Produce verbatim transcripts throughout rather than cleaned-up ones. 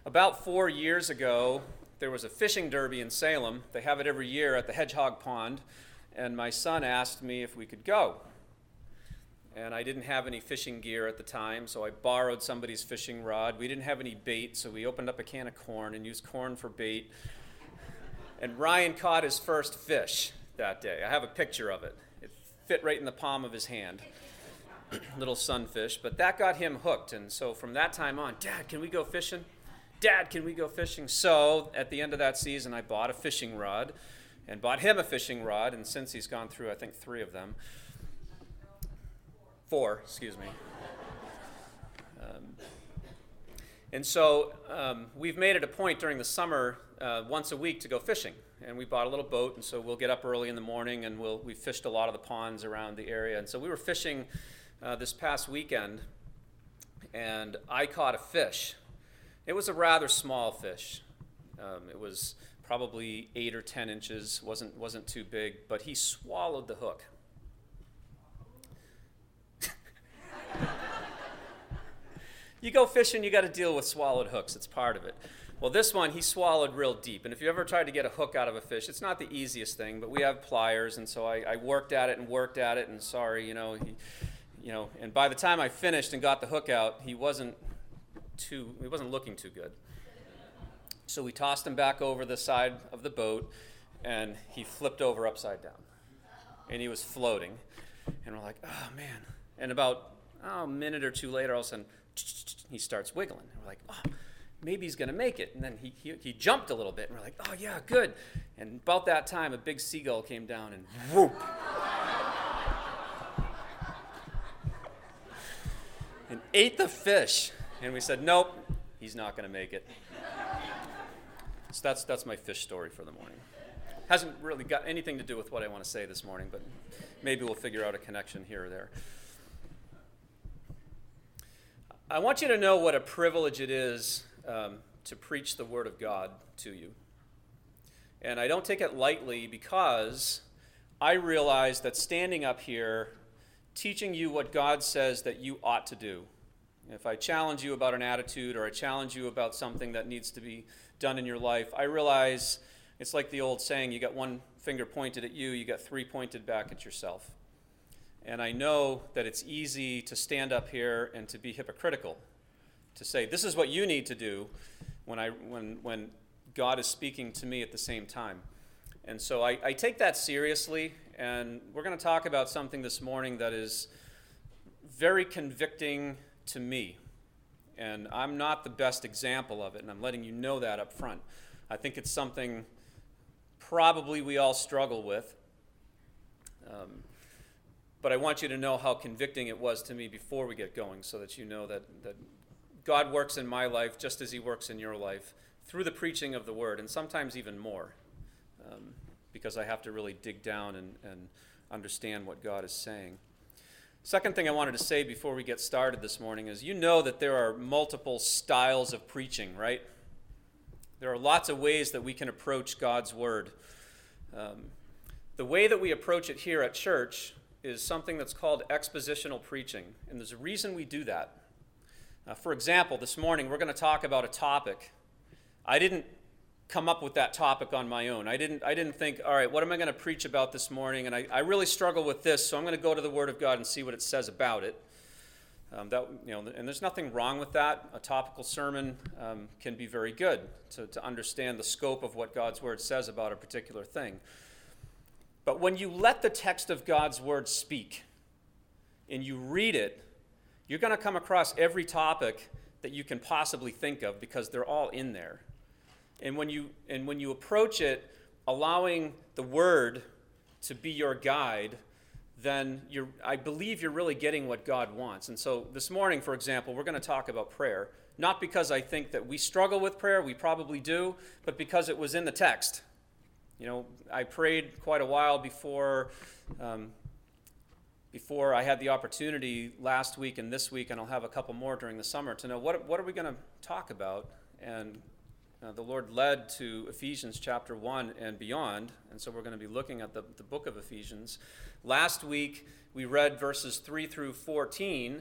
About four years ago, there was a fishing derby in Salem. They have it every year at the Hedgehog Pond, and my son asked me if we could go. And I didn't have any fishing gear at the time, so I borrowed somebody's fishing rod. We didn't have any bait, so we opened up a can of corn and used corn for bait. And Ryan caught his first fish that day. I have a picture of it. It fit right in the palm of his hand. Little sunfish, but that got him hooked. And so from that time on, Dad, can we go fishing? Dad, can we go fishing? So at the end of that season, I bought a fishing rod and bought him a fishing rod. And since he's gone through, I think, three of them. Four, excuse me. Um, and so um, we've made it a point during the summer uh, once a week to go fishing. And we bought a little boat, and so we'll get up early in the morning, and we'll we fished a lot of the ponds around the area. And so we were fishing uh, this past weekend, and I caught a fish. It was a rather small fish. Um, it was probably eight or ten inches, wasn't wasn't too big, but he swallowed the hook. You go fishing, you got to deal with swallowed hooks. It's part of it. Well, this one, he swallowed real deep. And if you ever tried to get a hook out of a fish, it's not the easiest thing, but we have pliers, and so I, I worked at it and worked at it, and sorry, you know, he, you know, and by the time I finished and got the hook out, he wasn't too, he wasn't looking too good. So we tossed him back over the side of the boat, and he flipped over upside down. And he was floating. And we're like, oh, man. And about oh, a minute or two later, all of a sudden, he starts wiggling. And we're like, oh, maybe he's going to make it. And then he, he he jumped a little bit, and we're like, oh, yeah, good. And about that time, a big seagull came down and whoop. And ate the fish. And we said, nope, he's not going to make it. So that's that's my fish story for the morning. Hasn't really got anything to do with what I want to say this morning, but maybe we'll figure out a connection here or there. I want you to know what a privilege it is um, to preach the Word of God to you. And I don't take it lightly because I realize that standing up here, teaching you what God says that you ought to do. If I challenge you about an attitude or I challenge you about something that needs to be done in your life, I realize it's like the old saying, you got one finger pointed at you, you got three pointed back at yourself. And I know that it's easy to stand up here and to be hypocritical, to say, this is what you need to do when I when when God is speaking to me at the same time. And so I, I take that seriously, and we're going to talk about something this morning that is very convicting to me. And I'm not the best example of it, and I'm letting you know that up front. I think it's something probably we all struggle with. Um, But I want you to know how convicting it was to me before we get going, so that you know that, that God works in my life just as he works in your life through the preaching of the Word, and sometimes even more, um, because I have to really dig down and, and understand what God is saying. Second thing I wanted to say before we get started this morning is, you know that there are multiple styles of preaching, right? There are lots of ways that we can approach God's Word. Um, the way that we approach it here at church is something that's called expositional preaching, and there's a reason we do that. Uh, for example, this morning we're going to talk about a topic. I didn't come up with that topic on my own. I didn't I didn't think, all right, what am I going to preach about this morning? And I, I really struggle with this, so I'm going to go to the Word of God and see what it says about it. Um, that you know, and there's nothing wrong with that. A topical sermon um, can be very good to, to understand the scope of what God's Word says about a particular thing. But when you let the text of God's Word speak and you read it, you're going to come across every topic that you can possibly think of, because they're all in there. And when you and when you approach it allowing the Word to be your guide, then you're, I believe you're really getting what God wants. And so this morning, for example, we're going to talk about prayer, not because I think that we struggle with prayer, we probably do, but because it was in the text. You know, I prayed quite a while before um, before I had the opportunity last week and this week, and I'll have a couple more during the summer, to know what what are we going to talk about. And uh, the Lord led to Ephesians chapter one and beyond, and so we're going to be looking at the, the book of Ephesians. Last week, we read verses three through fourteen,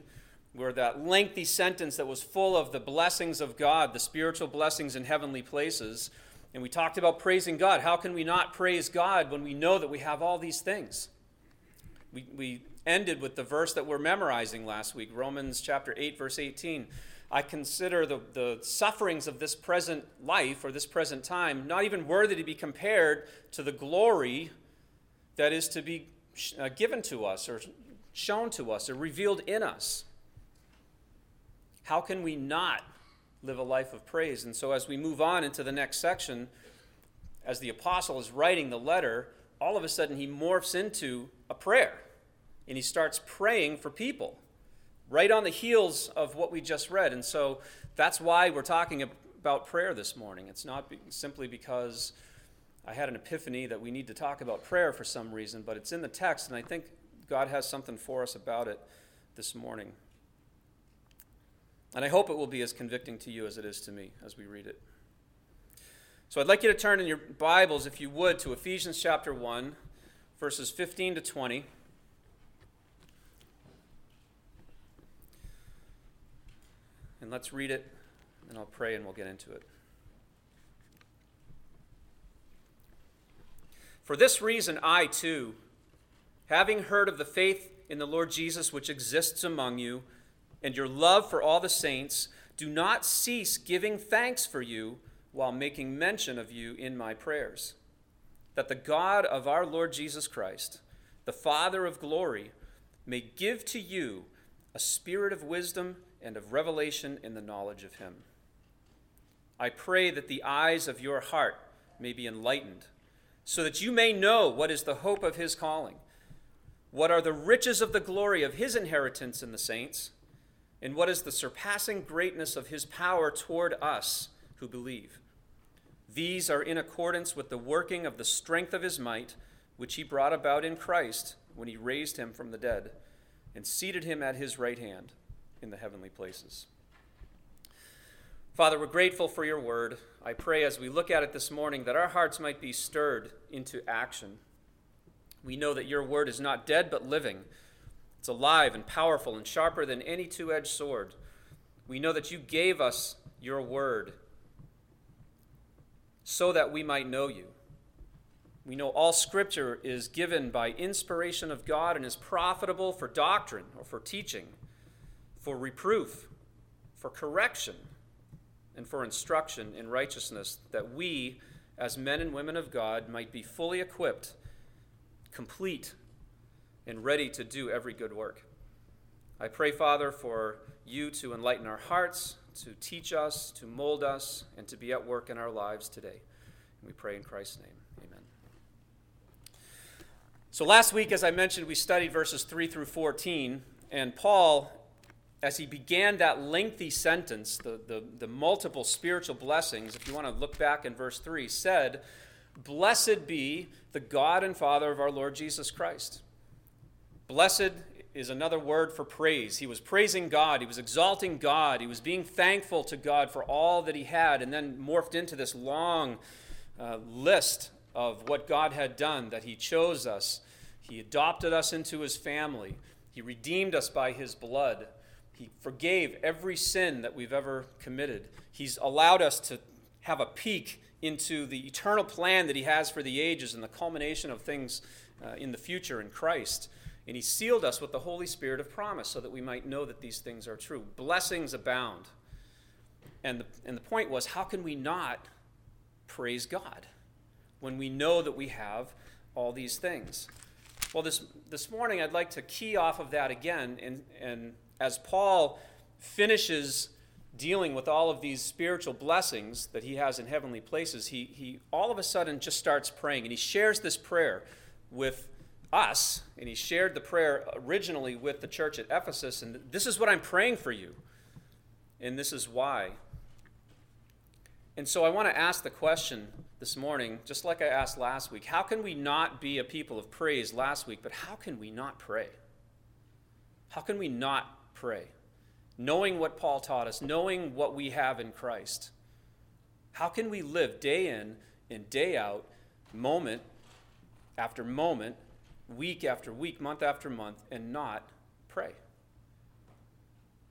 where that lengthy sentence that was full of the blessings of God, the spiritual blessings in heavenly places, and we talked about praising God. How can we not praise God when we know that we have all these things? We, we ended with the verse that we're memorizing last week, Romans chapter eight, verse eighteen. I consider the, the sufferings of this present life or this present time not even worthy to be compared to the glory that is to be uh, given to us or shown to us or revealed in us. How can we not live a life of praise? And so as we move on into the next section, as the apostle is writing the letter, all of a sudden he morphs into a prayer. And he starts praying for people right on the heels of what we just read. And so that's why we're talking about prayer this morning. It's not be- simply because I had an epiphany that we need to talk about prayer for some reason, but it's in the text, and I think God has something for us about it this morning. And I hope it will be as convicting to you as it is to me as we read it. So I'd like you to turn in your Bibles, if you would, to Ephesians chapter one, verses fifteen to twenty. And let's read it, and I'll pray and we'll get into it. For this reason, I too, having heard of the faith in the Lord Jesus which exists among you, and your love for all the saints, do not cease giving thanks for you while making mention of you in my prayers, that the God of our Lord Jesus Christ, the Father of glory, may give to you a spirit of wisdom and of revelation in the knowledge of him. I pray that the eyes of your heart may be enlightened, so that you may know what is the hope of his calling, what are the riches of the glory of his inheritance in the saints, and what is the surpassing greatness of his power toward us who believe. These are in accordance with the working of the strength of his might, which he brought about in Christ when he raised him from the dead and seated him at his right hand in the heavenly places. Father, we're grateful for your word. I pray as we look at it this morning that our hearts might be stirred into action. We know that your word is not dead but living. It's alive and powerful and sharper than any two-edged sword. We know that you gave us your word so that we might know you. We know all Scripture is given by inspiration of God and is profitable for doctrine or for teaching, for reproof, for correction, and for instruction in righteousness, that we, as men and women of God, might be fully equipped, complete, and ready to do every good work. I pray, Father, for you to enlighten our hearts, to teach us, to mold us, and to be at work in our lives today. And we pray in Christ's name. Amen. So last week, as I mentioned, we studied verses three through fourteen, and Paul, as he began that lengthy sentence, the, the, the multiple spiritual blessings, if you want to look back in verse three, said, "Blessed be the God and Father of our Lord Jesus Christ." Blessed is another word for praise. He was praising God. He was exalting God. He was being thankful to God for all that he had, and then morphed into this long uh, list of what God had done, that he chose us. He adopted us into his family. He redeemed us by his blood. He forgave every sin that we've ever committed. He's allowed us to have a peek into the eternal plan that he has for the ages and the culmination of things uh, in the future in Christ. And he sealed us with the Holy Spirit of promise so that we might know that these things are true. Blessings abound. And the, and the point was, how can we not praise God when we know that we have all these things? Well, this, this morning I'd like to key off of that again. And, and as Paul finishes dealing with all of these spiritual blessings that he has in heavenly places, he, he all of a sudden just starts praying. And he shares this prayer with us, and he shared the prayer originally with the church at Ephesus, and this is what I'm praying for you, and this is why. And so I want to ask the question this morning, just like I asked last week, how can we not be a people of praise last week, but how can we not pray? How can we not pray? Knowing what Paul taught us, knowing what we have in Christ, how can we live day in and day out, moment after moment, week after week, month after month, and not pray?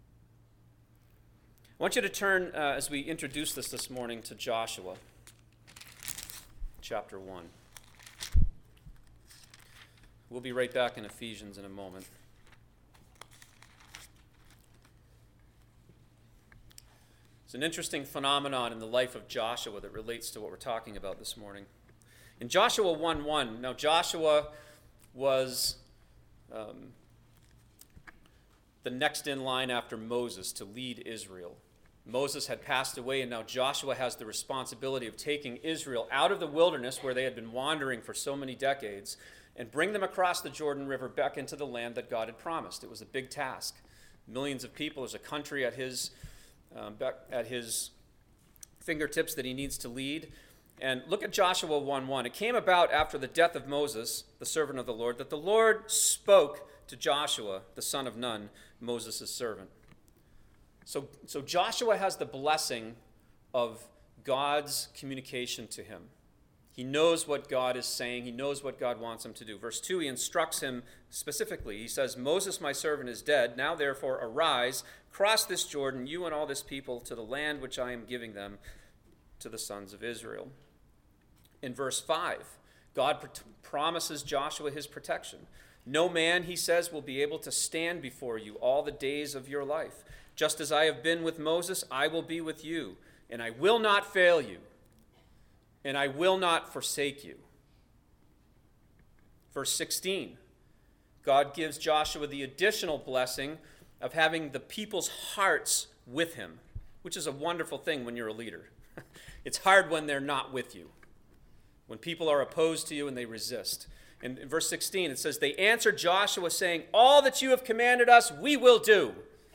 I want you to turn, uh, as we introduce this this morning, to Joshua, chapter one. We'll be right back in Ephesians in a moment. It's an interesting phenomenon in the life of Joshua that relates to what we're talking about this morning. In Joshua one one, now Joshua was um, the next in line after Moses to lead Israel. Moses had passed away, and now Joshua has the responsibility of taking Israel out of the wilderness where they had been wandering for so many decades and bring them across the Jordan River back into the land that God had promised. It was a big task. Millions of people. There's a country at his, um, back at his fingertips that he needs to lead. And look at Joshua one one. It came about after the death of Moses, the servant of the Lord, that the Lord spoke to Joshua, the son of Nun, Moses' servant. So, so Joshua has the blessing of God's communication to him. He knows what God is saying. He knows what God wants him to do. Verse two, he instructs him specifically. He says, Moses, my servant, is dead. Now, therefore, arise, cross this Jordan, you and all this people, to the land which I am giving them, to the sons of Israel. In verse five, God pr- promises Joshua his protection. No man, he says, will be able to stand before you all the days of your life. Just as I have been with Moses, I will be with you, and I will not fail you, and I will not forsake you. Verse sixteen, God gives Joshua the additional blessing of having the people's hearts with him, which is a wonderful thing when you're a leader. It's hard when they're not with you, when people are opposed to you and they resist. And in verse sixteen, it says, they answered Joshua, saying, all that you have commanded us, we will do.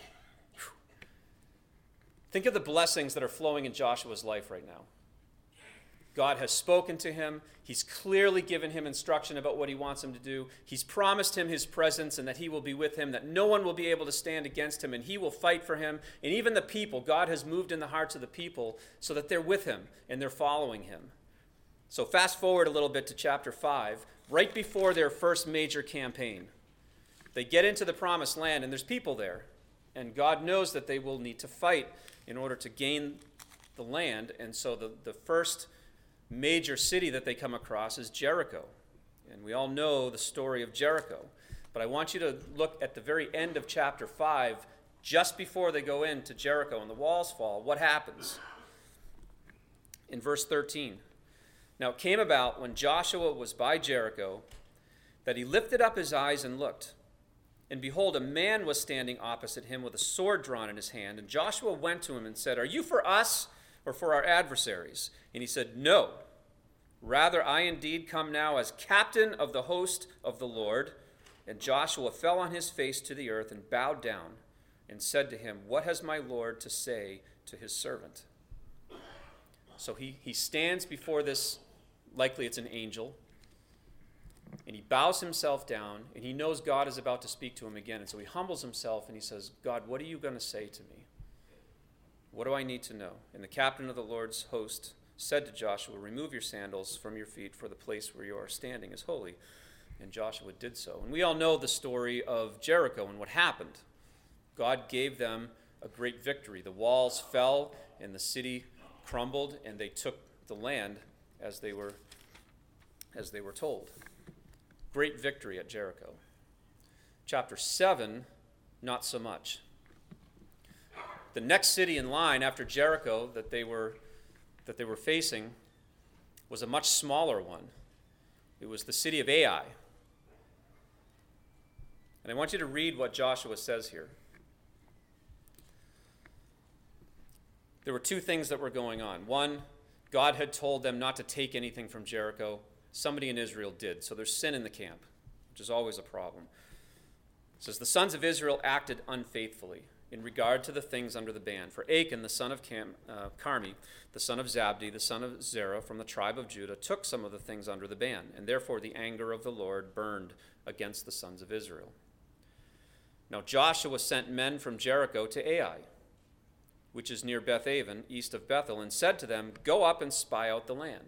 Think of the blessings that are flowing in Joshua's life right now. God has spoken to him. He's clearly given him instruction about what he wants him to do. He's promised him his presence and that he will be with him, that no one will be able to stand against him, and he will fight for him. And even the people, God has moved in the hearts of the people so that they're with him and they're following him. So fast forward a little bit to chapter five, right before their first major campaign. They get into the promised land, and there's people there. And God knows that they will need to fight in order to gain the land. And so the, the first major city that they come across is Jericho. And we all know the story of Jericho. But I want you to look at the very end of chapter five, just before they go into Jericho and the walls fall. What happens? In verse thirteen. Now it came about when Joshua was by Jericho that he lifted up his eyes and looked. And behold, a man was standing opposite him with a sword drawn in his hand. And Joshua went to him and said, are you for us or for our adversaries? And he said, no. Rather, I indeed come now as captain of the host of the Lord. And Joshua fell on his face to the earth and bowed down and said to him, what has my Lord to say to his servant? So he, he stands before this, likely it's an angel, and he bows himself down, and he knows God is about to speak to him again. And so he humbles himself, and he says, God, what are you going to say to me? What do I need to know? And the captain of the Lord's host said to Joshua, remove your sandals from your feet, for the place where you are standing is holy. And Joshua did so. And we all know the story of Jericho and what happened. God gave them a great victory. The walls fell, and the city crumbled, and they took the land as they were, as they were told. Great victory at Jericho. Chapter seven, not so much. The next city in line after Jericho that they were that they were facing was a much smaller one. It was the city of Ai. And I want you to read what Joshua says here. There were two things that were going on. One, God had told them not to take anything from Jericho. Somebody in Israel did. So there's sin in the camp, which is always a problem. It says, the sons of Israel acted unfaithfully in regard to the things under the ban. For Achan, the son of Cam, uh, Carmi, the son of Zabdi, the son of Zerah, from the tribe of Judah, took some of the things under the ban, and therefore the anger of the Lord burned against the sons of Israel. Now Joshua sent men from Jericho to Ai, which is near Bethaven, east of Bethel, and said to them, go up and spy out the land.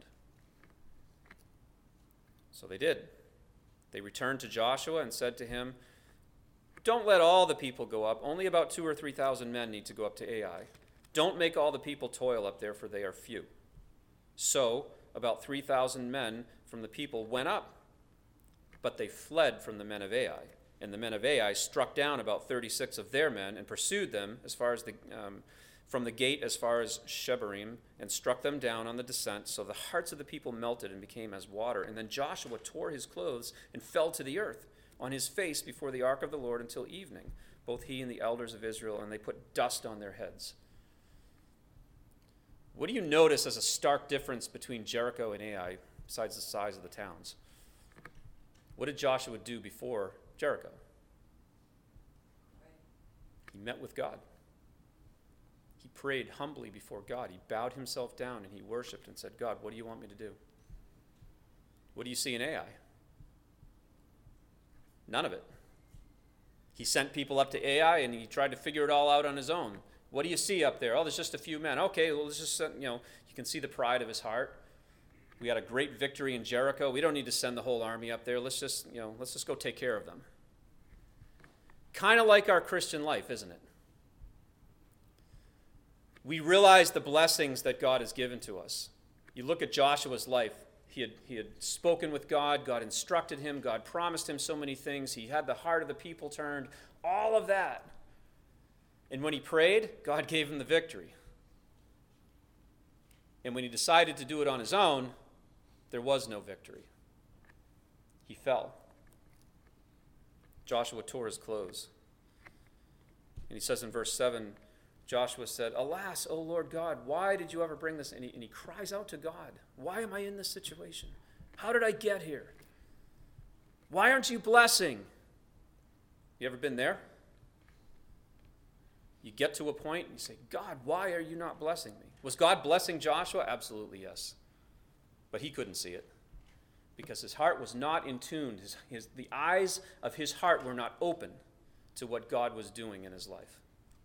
So they did. They returned to Joshua and said to him, don't let all the people go up. Only about two or three thousand men need to go up to Ai. Don't make all the people toil up there, for they are few. So about three thousand men from the people went up, but they fled from the men of Ai. And the men of Ai struck down about thirty-six of their men and pursued them as far as the um, from the gate as far as Shebarim, and struck them down on the descent. So the hearts of the people melted and became as water. And then Joshua tore his clothes and fell to the earth on his face before the ark of the Lord until evening, both he and the elders of Israel, and they put dust on their heads. What do you notice as a stark difference between Jericho and Ai, besides the size of the towns? What did Joshua do before Jericho? He met with God. He prayed humbly before God. He bowed himself down and he worshiped and said, God, what do you want me to do? What do you see in Ai? None of it. He sent people up to Ai and he tried to figure it all out on his own. What do you see up there? Oh, there's just a few men. Okay, well, let's just, you know, you can see the pride of his heart. We had a great victory in Jericho. We don't need to send the whole army up there. Let's just, you know, let's just go take care of them. Kind of like our Christian life, isn't it? We realize the blessings that God has given to us. You look at Joshua's life. He had, he had spoken with God. God instructed him. God promised him so many things. He had the heart of the people turned. All of that. And when he prayed, God gave him the victory. And when he decided to do it on his own, there was no victory. He fell. Joshua tore his clothes. And he says in verse seven, Joshua said, Alas, O Lord God, why did you ever bring this? And he, and he cries out to God, why am I in this situation? How did I get here? Why aren't you blessing? You ever been there? You get to a point and you say, God, why are you not blessing me? Was God blessing Joshua? Absolutely yes. But he couldn't see it because his heart was not in tune. His, his, the eyes of his heart were not open to what God was doing in his life.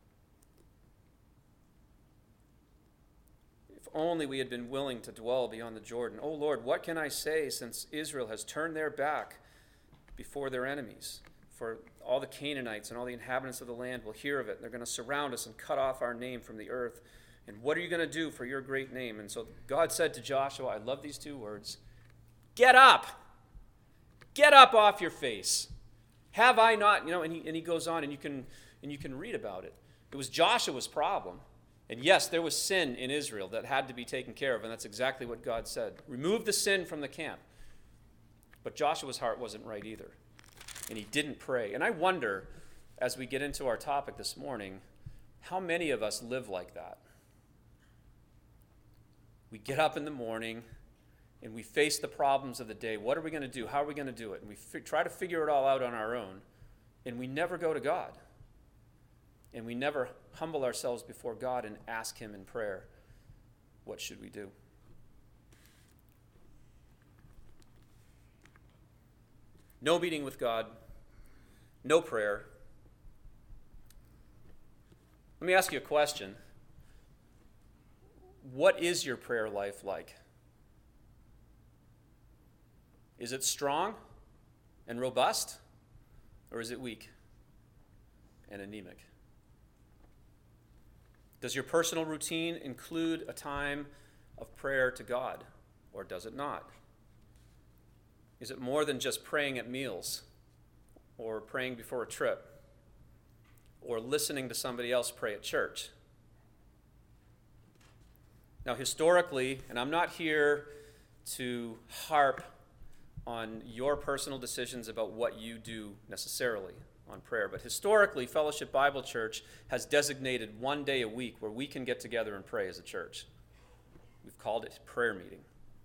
If only we had been willing to dwell beyond the Jordan. Oh Lord, what can I say since Israel has turned their back before their enemies? For all the Canaanites and all the inhabitants of the land will hear of it. They're going to surround us and cut off our name from the earth. And what are you going to do for your great name? And so God said to Joshua, I love these two words, get up. Get up off your face. Have I not, you know, and he, and he goes on and you can and you can read about it. It was Joshua's problem. And yes, there was sin in Israel that had to be taken care of, and that's exactly what God said. Remove the sin from the camp. But Joshua's heart wasn't right either. And he didn't pray. And I wonder, as we get into our topic this morning, how many of us live like that? We get up in the morning and we face the problems of the day. What are we going to do? How are we going to do it? And we fi- try to figure it all out on our own, and we never go to God. And we never humble ourselves before God and ask him in prayer, what should we do? No meeting with God, no prayer. Let me ask you a question. What is your prayer life like? Is it strong and robust, or is it weak and anemic? Does your personal routine include a time of prayer to God, or does it not? Is it more than just praying at meals, or praying before a trip, or listening to somebody else pray at church? Now, historically, and I'm not here to harp on your personal decisions about what you do necessarily on prayer, but historically, Fellowship Bible Church has designated one day a week where we can get together and pray as a church. We've called it prayer meeting.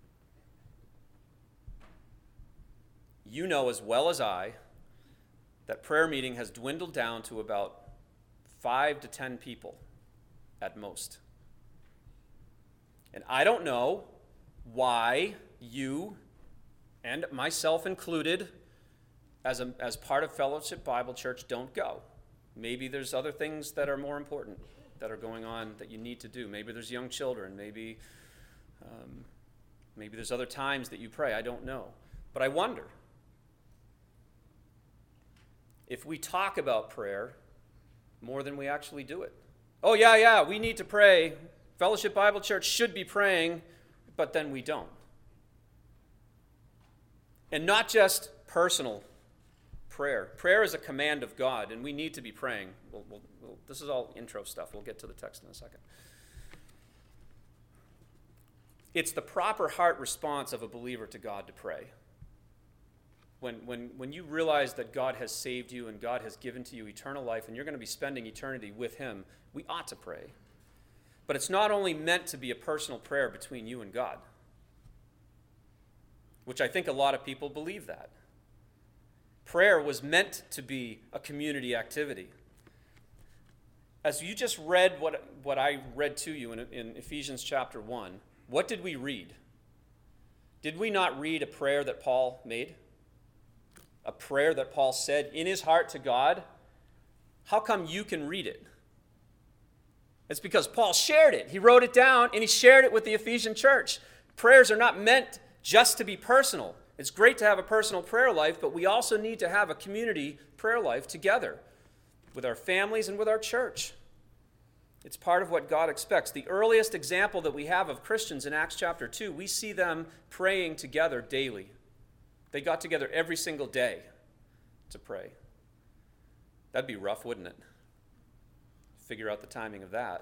You know as well as I that prayer meeting has dwindled down to about five to ten people at most. And I don't know why you, and myself included, as, a, as part of Fellowship Bible Church, don't go. Maybe there's other things that are more important that are going on that you need to do. Maybe there's young children. Maybe, um, maybe there's other times that you pray. I don't know. But I wonder if we talk about prayer more than we actually do it. Oh, yeah, yeah, we need to pray. Fellowship Bible Church should be praying, but then we don't. And not just personal prayer. Prayer is a command of God, and we need to be praying. We'll, we'll, we'll, this is all intro stuff. We'll get to the text in a second. It's the proper heart response of a believer to God to pray. When, when, when you realize that God has saved you and God has given to you eternal life and you're going to be spending eternity with him, we ought to pray. But it's not only meant to be a personal prayer between you and God, which I think a lot of people believe that. Prayer was meant to be a community activity. As you just read what, what I read to you in, in Ephesians chapter one, what did we read? Did we not read a prayer that Paul made? A prayer that Paul said in his heart to God? How come you can read it? It's because Paul shared it. He wrote it down and he shared it with the Ephesian church. Prayers are not meant just to be personal. It's great to have a personal prayer life, but we also need to have a community prayer life together with our families and with our church. It's part of what God expects. The earliest example that we have of Christians in Acts chapter two, we see them praying together daily. They got together every single day to pray. That'd be rough, wouldn't it? Figure out the timing of that.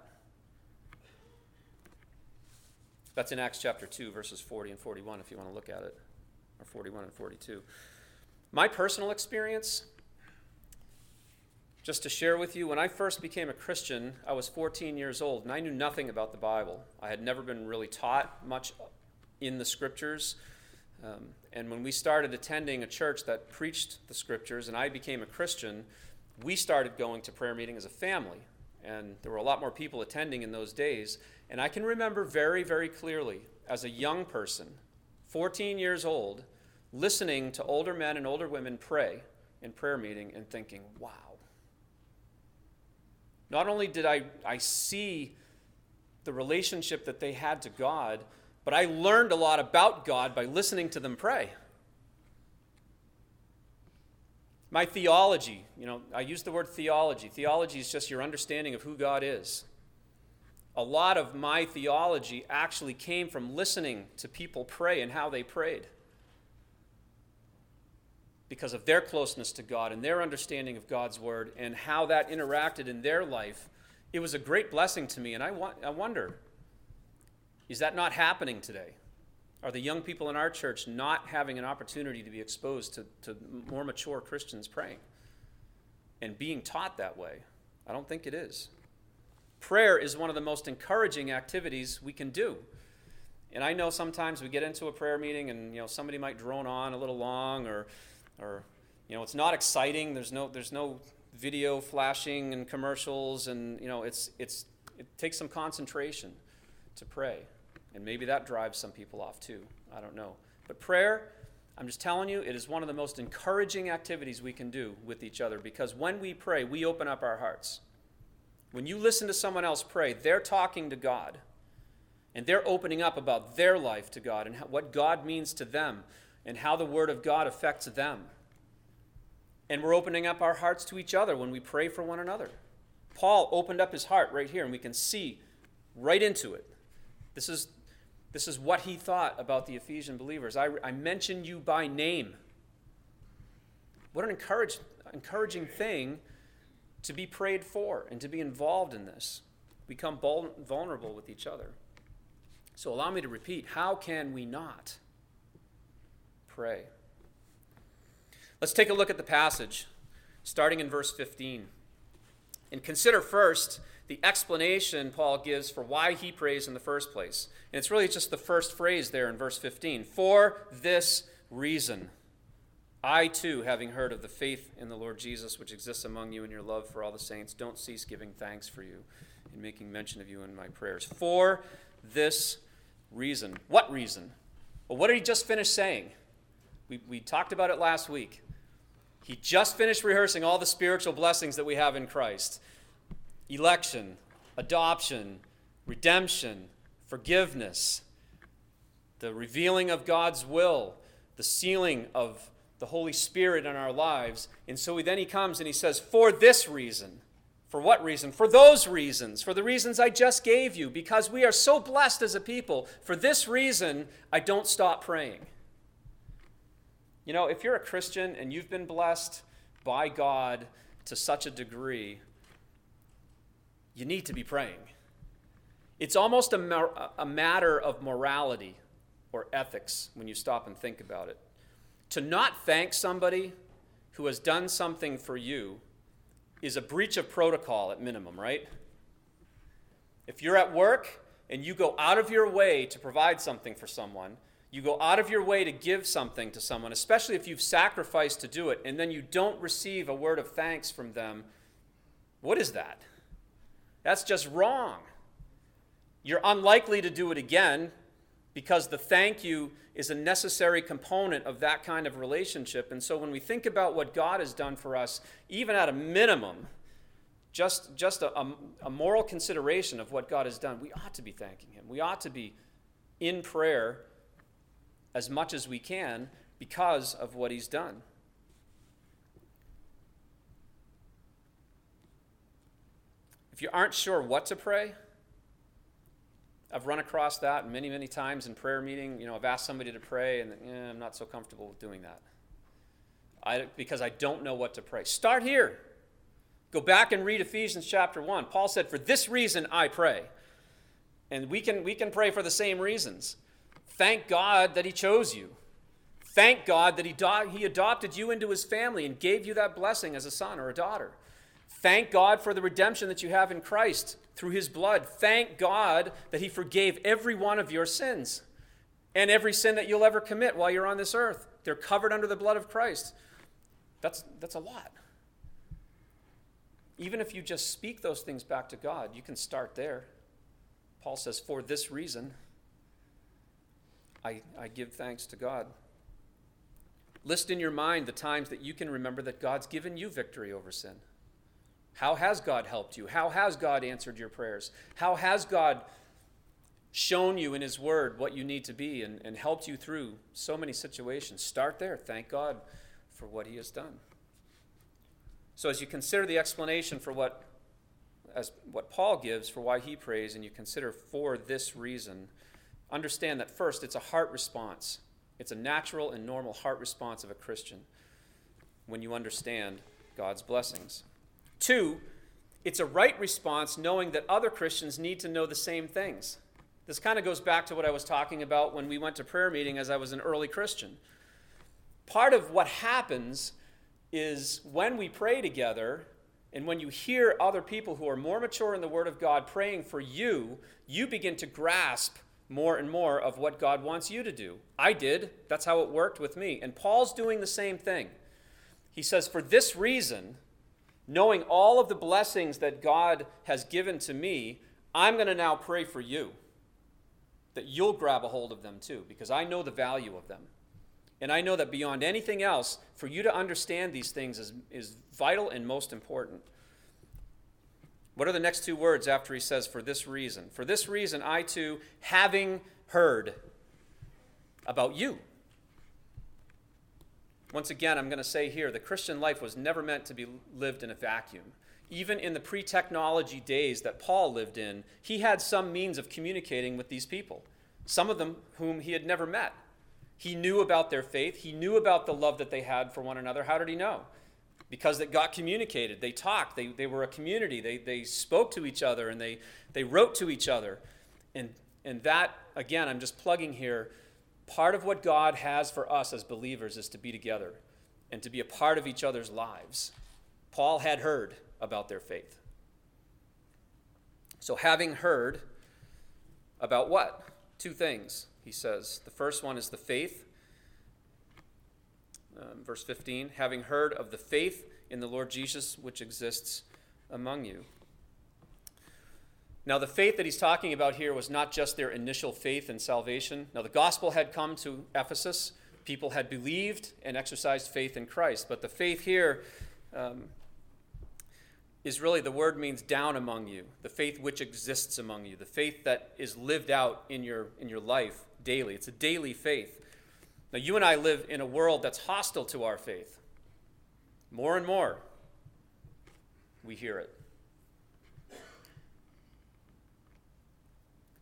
That's in Acts chapter two, verses forty and forty-one, if you want to look at it, or forty-one and forty-two. My personal experience, just to share with you, when I first became a Christian, I was fourteen years old, and I knew nothing about the Bible. I had never been really taught much in the Scriptures. Um, and when we started attending a church that preached the Scriptures, and I became a Christian, we started going to prayer meeting as a family. And there were a lot more people attending in those days. And I can remember very, very clearly, as a young person, fourteen years old, listening to older men and older women pray in prayer meeting and thinking, wow. Not only did I, I see the relationship that they had to God, but I learned a lot about God by listening to them pray. My theology, you know, I use the word theology. Theology is just your understanding of who God is. A lot of my theology actually came from listening to people pray and how they prayed, because of their closeness to God and their understanding of God's word and how that interacted in their life. It was a great blessing to me, and I, wa- I wonder, is that not happening today? Are the young people in our church not having an opportunity to be exposed to, to more mature Christians praying and being taught that way? I don't think it is. Prayer is one of the most encouraging activities we can do. And I know sometimes we get into a prayer meeting and, you know, somebody might drone on a little long, or or you know, it's not exciting. There's no there's no video flashing and commercials, and you know, it's it's it takes some concentration to pray. And maybe that drives some people off too. I don't know. But prayer, I'm just telling you, it is one of the most encouraging activities we can do with each other, because when we pray, we open up our hearts. When you listen to someone else pray, they're talking to God, and they're opening up about their life to God and what God means to them and how the Word of God affects them. And we're opening up our hearts to each other when we pray for one another. Paul opened up his heart right here, and we can see right into it. This is, this is what he thought about the Ephesian believers. I, I mentioned you by name. What an encourage, encouraging thing to be prayed for and to be involved in this. Become vulnerable with each other. So allow me to repeat, how can we not pray? Let's take a look at the passage, starting in verse fifteen. And consider first the explanation Paul gives for why he prays in the first place. And it's really just the first phrase there in verse fifteen. For this reason, I too, having heard of the faith in the Lord Jesus which exists among you and your love for all the saints, don't cease giving thanks for you and making mention of you in my prayers. For this reason. What reason? Well, what did he just finish saying? We, we talked about it last week. He just finished rehearsing all the spiritual blessings that we have in Christ. Election, adoption, redemption, forgiveness, the revealing of God's will, the sealing of the Holy Spirit in our lives. And so then he comes and he says, for this reason, For what reason? For those reasons, for the reasons I just gave you, because we are so blessed as a people. For this reason, I don't stop praying. You know, if you're a Christian and you've been blessed by God to such a degree, you need to be praying. It's almost a, ma- a matter of morality or ethics when you stop and think about it. To not thank somebody who has done something for you is a breach of protocol at minimum, right? If you're at work and you go out of your way to provide something for someone, you go out of your way to give something to someone, especially if you've sacrificed to do it, and then you don't receive a word of thanks from them, what is that? That's just wrong. You're unlikely to do it again because the thank you is a necessary component of that kind of relationship. And so when we think about what God has done for us, even at a minimum, just, just a, a, a moral consideration of what God has done, we ought to be thanking him. We ought to be in prayer as much as we can because of what he's done. If you aren't sure what to pray, I've run across that many, many times in prayer meeting. You know, I've asked somebody to pray, and eh, I'm not so comfortable with doing that. I, because I don't know what to pray. Start here. Go back and read Ephesians chapter one. Paul said, for this reason I pray. And we can, we can pray for the same reasons. Thank God that he chose you. Thank God that he, do- he adopted you into his family and gave you that blessing as a son or a daughter. Thank God for the redemption that you have in Christ through his blood. Thank God that he forgave every one of your sins and every sin that you'll ever commit while you're on this earth. They're covered under the blood of Christ. That's, that's a lot. Even if you just speak those things back to God, you can start there. Paul says, for this reason, I, I give thanks to God. List in your mind the times that you can remember that God's given you victory over sin. How has God helped you? How has God answered your prayers? How has God shown you in his word what you need to be and, and helped you through so many situations? Start there. Thank God for what he has done. So as you consider the explanation for what, as what Paul gives for why he prays, and you consider for this reason, understand that first, it's a heart response. It's a natural and normal heart response of a Christian when you understand God's blessings. Two, it's a right response knowing that other Christians need to know the same things. This kind of goes back to what I was talking about when we went to prayer meeting as I was an early Christian. Part of what happens is when we pray together and when you hear other people who are more mature in the Word of God praying for you, you begin to grasp more and more of what God wants you to do. I did. That's how it worked with me. And Paul's doing the same thing. He says, for this reason, knowing all of the blessings that God has given to me, I'm going to now pray for you, that you'll grab a hold of them too, because I know the value of them. And I know that beyond anything else, for you to understand these things is, is vital and most important. What are the next two words after he says, for this reason? For this reason, I too, having heard about you. Once again, I'm going to say here, the Christian life was never meant to be lived in a vacuum. Even in the pre-technology days that Paul lived in, he had some means of communicating with these people, some of them whom he had never met. He knew about their faith. He knew about the love that they had for one another. How did he know? Because it got communicated. They talked. They, they were a community. They, they spoke to each other, and they, they wrote to each other. And, and that, again, I'm just plugging here, part of what God has for us as believers is to be together and to be a part of each other's lives. Paul had heard about their faith. So having heard about what? Two things, he says. The first one is the faith. Um, verse fifteen, having heard of the faith in the Lord Jesus which exists among you. Now, the faith that he's talking about here was not just their initial faith in salvation. Now, the gospel had come to Ephesus. People had believed and exercised faith in Christ. But the faith here um, is really, the word means down among you, the faith which exists among you, the faith that is lived out in your, in your life daily. It's a daily faith. Now, you and I live in a world that's hostile to our faith. More and more, we hear it.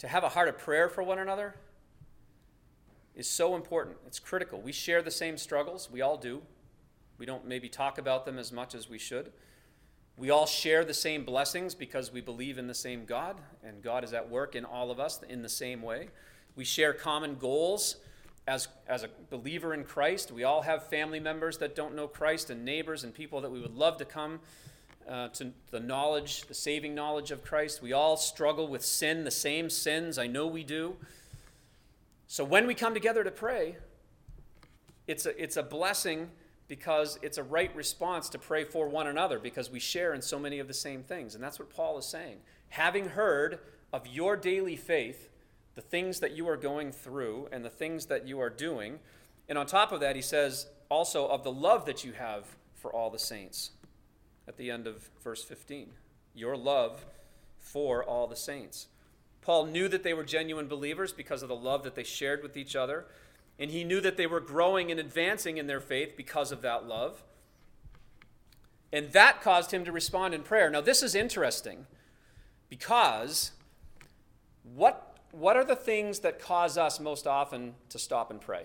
to have a heart of prayer for one another is so important. It's critical. We share the same struggles. We all do. We don't maybe talk about them as much as we should. We all share the same blessings because we believe in the same God, and God is at work in all of us in the same way. We share common goals as, as a believer in Christ. We all have family members that don't know Christ and neighbors and people that we would love to come uh, to the knowledge, the saving knowledge of Christ. We all struggle with sin, the same sins. I know we do. So when we come together to pray, it's a, it's a blessing because it's a right response to pray for one another because we share in so many of the same things. And that's what Paul is saying. Having heard of your daily faith, the things that you are going through and the things that you are doing, and on top of that, he says also of the love that you have for all the saints at the end of verse fifteen. Your love for all the saints. Paul knew that they were genuine believers because of the love that they shared with each other. And he knew that they were growing and advancing in their faith because of that love. And that caused him to respond in prayer. Now, this is interesting because what, what are the things that cause us most often to stop and pray?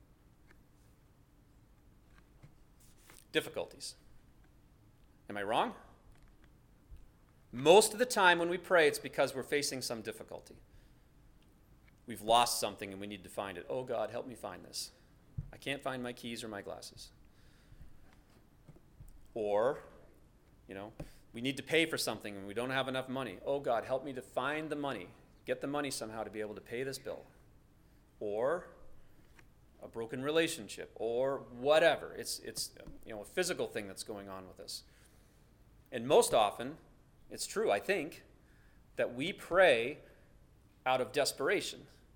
Difficulties. Am I wrong? Most of the time when we pray, it's because we're facing some difficulty. We've lost something and we need to find it. Oh, God, help me find this. I can't find my keys or my glasses. Or, you know, we need to pay for something and we don't have enough money. Oh, God, help me to find the money. Get the money somehow to be able to pay this bill. Or a broken relationship or whatever. It's, it's you know, a physical thing that's going on with us. And most often, it's true, I think, that we pray out of desperation.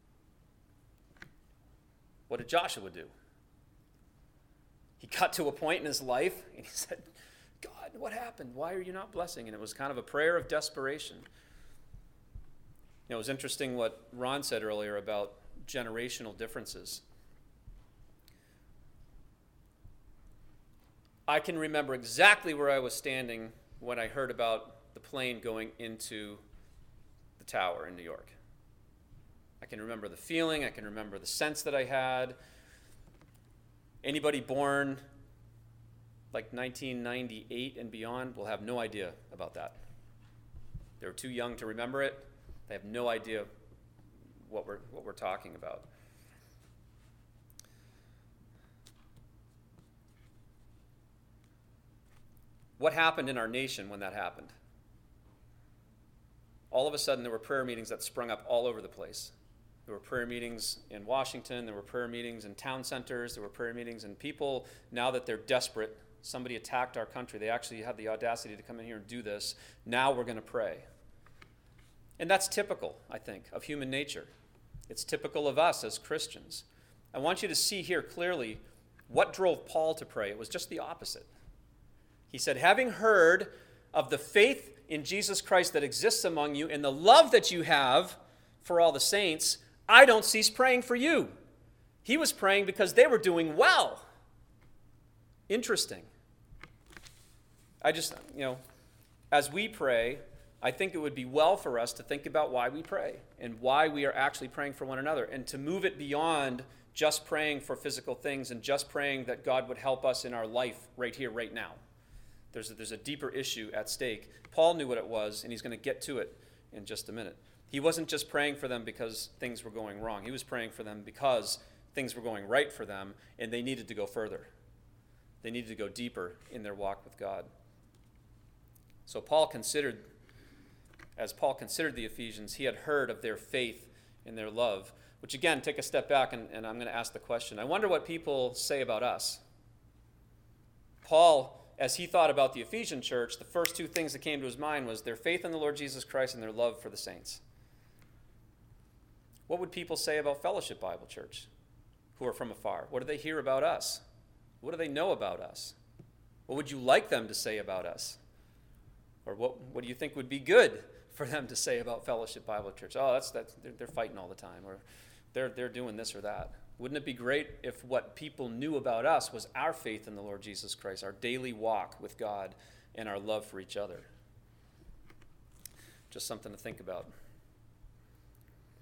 What did Joshua do? He got to a point in his life and he said, God, what happened? Why are you not blessing? And it was kind of a prayer of desperation. You know, it was interesting what Ron said earlier about generational differences. I can remember exactly where I was standing when I heard about the plane going into the tower in New York. I can remember the feeling. I can remember the sense that I had. Anybody born like nineteen ninety-eight and beyond will have no idea about that. They're too young to remember it. They have no idea what we're, what we're talking about. What happened in our nation when that happened? All of a sudden, there were prayer meetings that sprung up all over the place. There were prayer meetings in Washington. There were prayer meetings in town centers. There were prayer meetings, and people, now that they're desperate, somebody attacked our country. They actually had the audacity to come in here and do this. Now we're going to pray. And that's typical, I think, of human nature. It's typical of us as Christians. I want you to see here clearly what drove Paul to pray. It was just the opposite. He said, having heard of the faith in Jesus Christ that exists among you and the love that you have for all the saints, I don't cease praying for you. He was praying because they were doing well. Interesting. I just, you know, as we pray, I think it would be well for us to think about why we pray and why we are actually praying for one another and to move it beyond just praying for physical things and just praying that God would help us in our life right here, right now. There's a, there's a deeper issue at stake. Paul knew what it was, and he's going to get to it in just a minute. He wasn't just praying for them because things were going wrong. He was praying for them because things were going right for them, and they needed to go further. They needed to go deeper in their walk with God. So Paul considered, as Paul considered the Ephesians, he had heard of their faith and their love, which again, take a step back, and, and I'm going to ask the question. I wonder what people say about us. Paul, as he thought about the Ephesian church, the first two things that came to his mind was their faith in the Lord Jesus Christ and their love for the saints. What would people say about Fellowship Bible Church who are from afar? What do they hear about us? What do they know about us? What would you like them to say about us? Or what, what do you think would be good for them to say about Fellowship Bible Church? Oh, that's that they're, they're fighting all the time, or they're they're doing this or that. Wouldn't it be great if what people knew about us was our faith in the Lord Jesus Christ, our daily walk with God, and our love for each other? Just something to think about.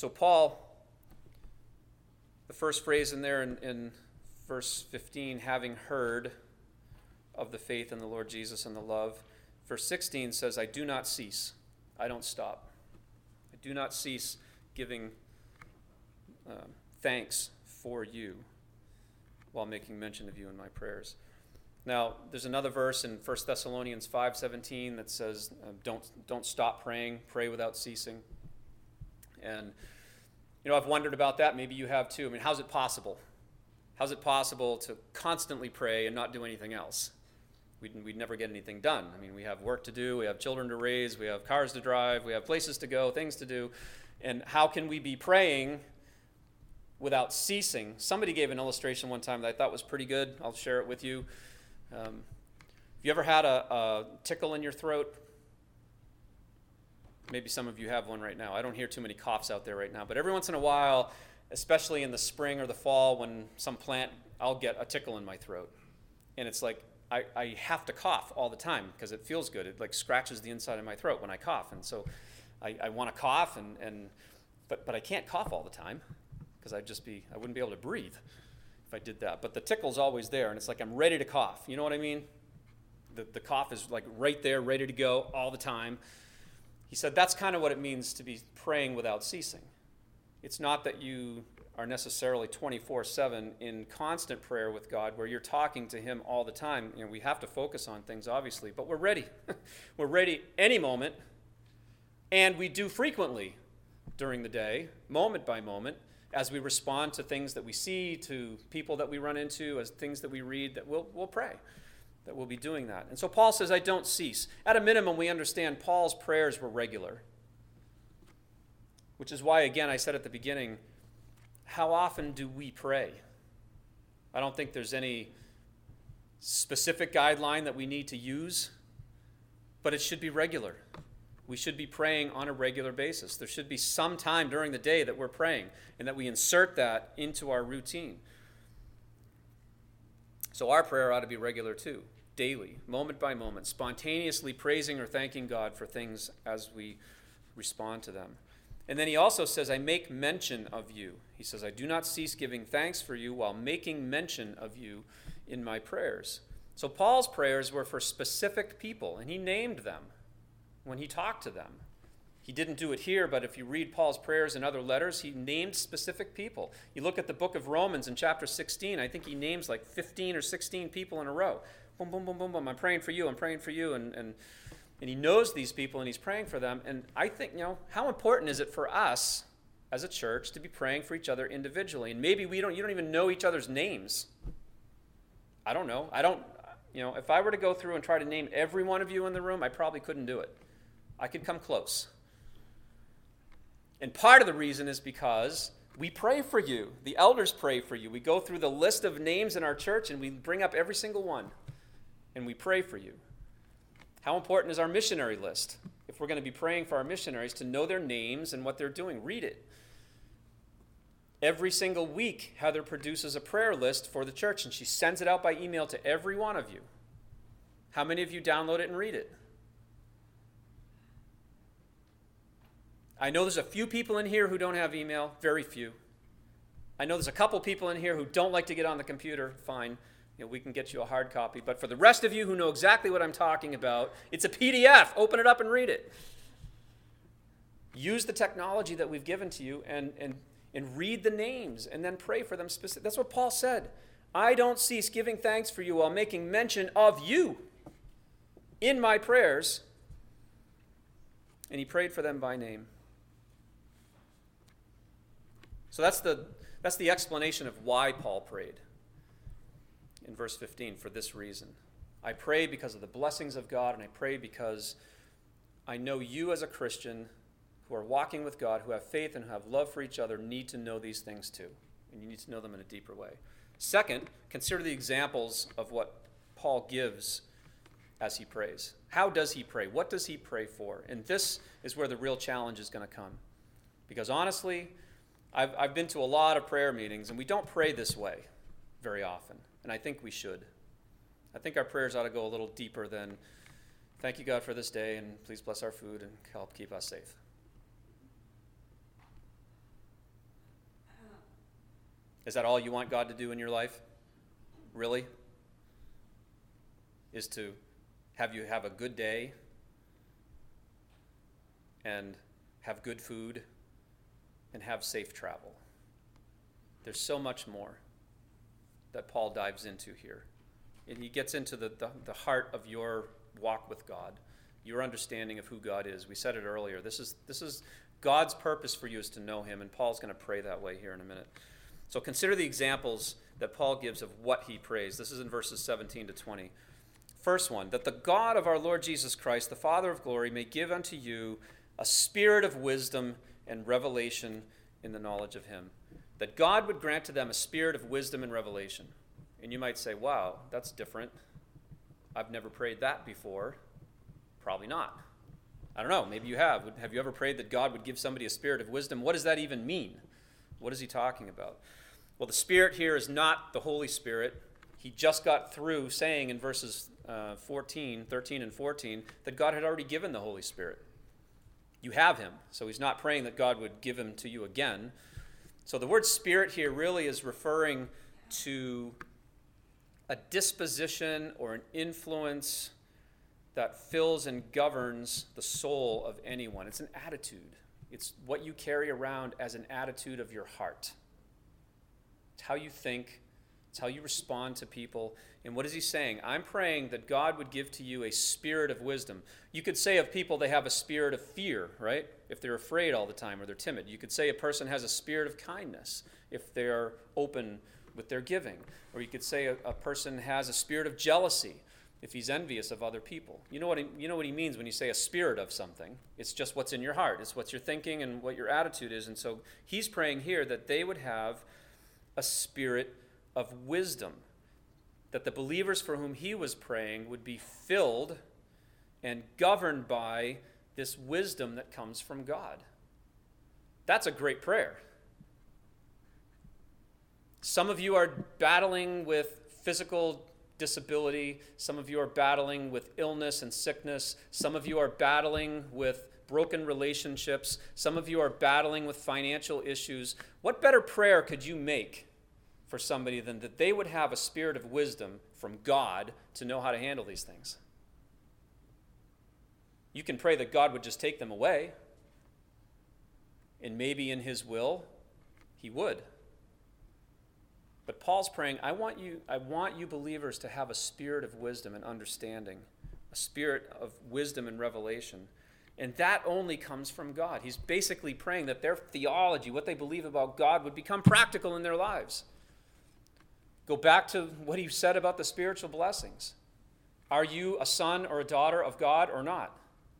So Paul, the first phrase in there in, in verse fifteen, having heard of the faith in the Lord Jesus and the love. Verse sixteen says, I do not cease. I don't stop. I do not cease giving uh, thanks for you while making mention of you in my prayers. Now, there's another verse in First Thessalonians five seventeen that says, uh, don't, don't stop praying, pray without ceasing. And, you know, I've wondered about that. Maybe you have too. I mean, how's it possible? How's it possible to constantly pray and not do anything else? We'd, we'd never get anything done. I mean, we have work to do, we have children to raise, we have cars to drive, we have places to go, things to do. And how can we be praying without ceasing? Somebody gave an illustration one time that I thought was pretty good. I'll share it with you. Um, have you ever had a, a tickle in your throat? Maybe some of you have one right now. I don't hear too many coughs out there right now. But every once in a while, especially in the spring or the fall, when some plant, I'll get a tickle in my throat. And it's like, I, I have to cough all the time because it feels good. It like scratches the inside of my throat when I cough. And so I, I want to cough, and, and but, but I can't cough all the time because I'd just be, I wouldn't be able to breathe if I did that. But the tickle's always there, and it's like I'm ready to cough. You know what I mean? The, the cough is like right there, ready to go all the time. He said that's kind of what it means to be praying without ceasing. It's not that you are necessarily twenty-four seven in constant prayer with God where you're talking to him all the time. You know, we have to focus on things, obviously, but we're ready. We're ready any moment, and we do frequently during the day, moment by moment, as we respond to things that we see, to people that we run into, as things that we read, that we'll, we'll pray, that we'll be doing that. And so Paul says, I don't cease. At a minimum, we understand Paul's prayers were regular, which is why, again, I said at the beginning, how often do we pray? I don't think there's any specific guideline that we need to use, but it should be regular. We should be praying on a regular basis. There should be some time during the day that we're praying and that we insert that into our routine. So our prayer ought to be regular too, daily, moment by moment, spontaneously praising or thanking God for things as we respond to them. And then he also says, I make mention of you. He says, I do not cease giving thanks for you while making mention of you in my prayers. So Paul's prayers were for specific people, and he named them when he talked to them. He didn't do it here, but if you read Paul's prayers in other letters, he named specific people. You look at the book of Romans in chapter sixteen, I think he names like fifteen or sixteen people in a row. Boom, boom, boom, boom, boom. I'm praying for you, I'm praying for you, and and And he knows these people, and he's praying for them. And I think, you know, how important is it for us as a church to be praying for each other individually? And maybe we don't, you don't even know each other's names. I don't know. I don't, you know, if I were to go through and try to name every one of you in the room, I probably couldn't do it. I could come close. And part of the reason is because we pray for you. The elders pray for you. We go through the list of names in our church, and we bring up every single one, and we pray for you. How important is our missionary list? If we're going to be praying for our missionaries, to know their names and what they're doing, read it. Every single week, Heather produces a prayer list for the church, and she sends it out by email to every one of you. How many of you download it and read it? I know there's a few people in here who don't have email, very few. I know there's a couple people in here who don't like to get on the computer, fine. You know, we can get you a hard copy. But for the rest of you who know exactly what I'm talking about, it's a P D F. Open it up and read it. Use the technology that we've given to you and, and, and read the names and then pray for them specifically. That's what Paul said. I don't cease giving thanks for you while making mention of you in my prayers. And he prayed for them by name. So that's the, that's the explanation of why Paul prayed. In verse fifteen, for this reason. I pray because of the blessings of God, and I pray because I know you as a Christian who are walking with God, who have faith and who have love for each other, need to know these things too. And you need to know them in a deeper way. Second, consider the examples of what Paul gives as he prays. How does he pray? What does he pray for? And this is where the real challenge is going to come. Because honestly, I've, I've been to a lot of prayer meetings, and we don't pray this way very often. And I think we should. I think our prayers ought to go a little deeper than, thank you, God, for this day, and please bless our food and help keep us safe. Is that all you want God to do in your life? Really? Is to have you have a good day and have good food and have safe travel. There's so much more that Paul dives into here. And he gets into the, the, the heart of your walk with God, your understanding of who God is. We said it earlier. This is, this is God's purpose for you is to know him, and Paul's going to pray that way here in a minute. So consider the examples that Paul gives of what he prays. This is in verses seventeen to twenty. First one, that the God of our Lord Jesus Christ, the Father of glory, may give unto you a spirit of wisdom and revelation in the knowledge of him. That God would grant to them a spirit of wisdom and revelation. And you might say, wow, that's different. I've never prayed that before. Probably not. I don't know, maybe you have. Have you ever prayed that God would give somebody a spirit of wisdom? What does that even mean? What is he talking about? Well, the Spirit here is not the Holy Spirit. He just got through saying in verses uh, fourteen, thirteen and fourteen that God had already given the Holy Spirit. You have him, so he's not praying that God would give him to you again. So the word spirit here really is referring to a disposition or an influence that fills and governs the soul of anyone. It's an attitude. It's what you carry around as an attitude of your heart. It's how you think. It's how you respond to people. And what is he saying? I'm praying that God would give to you a spirit of wisdom. You could say of people they have a spirit of fear, right? If they're afraid all the time or they're timid. You could say a person has a spirit of kindness if they're open with their giving. Or you could say a, a person has a spirit of jealousy if he's envious of other people. You know what he, you know what he means when you say a spirit of something. It's just what's in your heart. It's what you're thinking and what your attitude is. And so he's praying here that they would have a spirit of wisdom, that the believers for whom he was praying would be filled and governed by this wisdom that comes from God. That's a great prayer. Some of you are battling with physical disability. Some of you are battling with illness and sickness. Some of you are battling with broken relationships. Some of you are battling with financial issues. What better prayer could you make for somebody than that they would have a spirit of wisdom from God to know how to handle these things? You can pray that God would just take them away, and maybe in his will, he would. But Paul's praying, I want you, I want you believers to have a spirit of wisdom and understanding, a spirit of wisdom and revelation. And that only comes from God. He's basically praying that their theology, what they believe about God, would become practical in their lives. Go back to what he said about the spiritual blessings. Are you a son or a daughter of God or not?